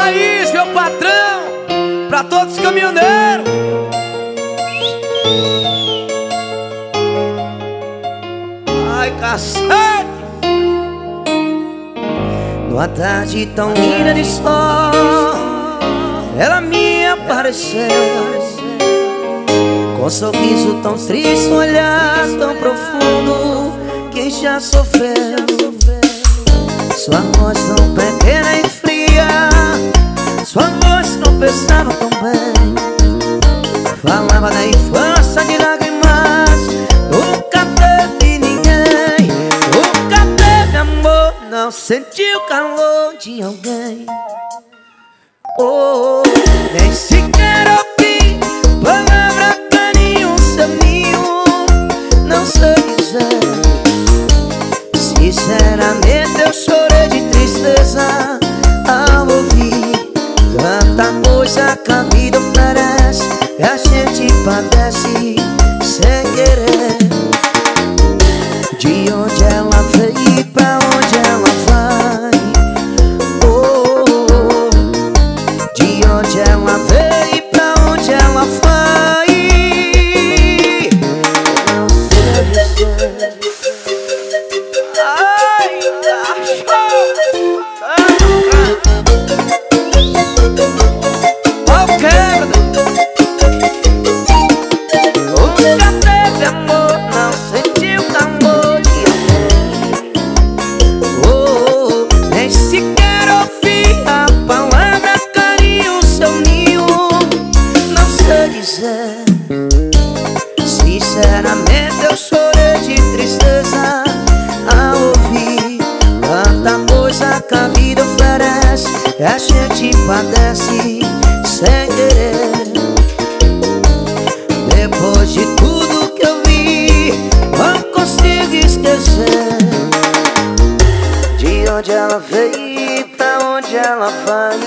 Raiz, meu patrão, pra todos os caminhoneiros. Ai, cacete. Numa tarde tão linda de sol, ela me apareceu, com um sorriso tão triste, um olhar tão profundo. Quem já sofreu, sua voz tão pequena e fria, sua voz não pensava tão bem. Falava da infância de lágrimas, nunca teve ninguém, nunca teve amor, não sentiu o calor de alguém. Oh, nem sequer ouvi palavra, carinho, seu ninho, não sei dizer. Sinceramente eu chorei de tristeza ao ouvir tanta coisa que a vida oferece e a gente padece sem querer. De onde ela veio e pra onde ela vai? Oh, de onde ela veio e pra onde ela vai? Não sei dizer. Sinceramente eu chorei de tristeza ao ouvir tanta coisa que a vida oferece e a gente padece sem querer. Depois de tudo que eu vi, não consigo esquecer de onde ela veio e pra onde ela vai.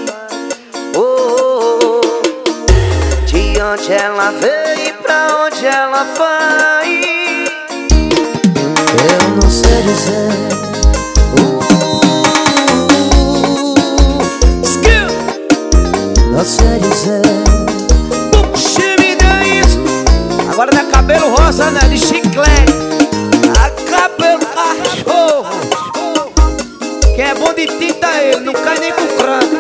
Oh, de onde ela veio e pra onde ela vai? Eu não sei dizer. Não sei dizer. Puxa, me dá isso. Agora não é cabelo rosa, né? De chiclete. Ah, cabelo cachorro. Quem é bom de tinta ele, não cai nem com crânio.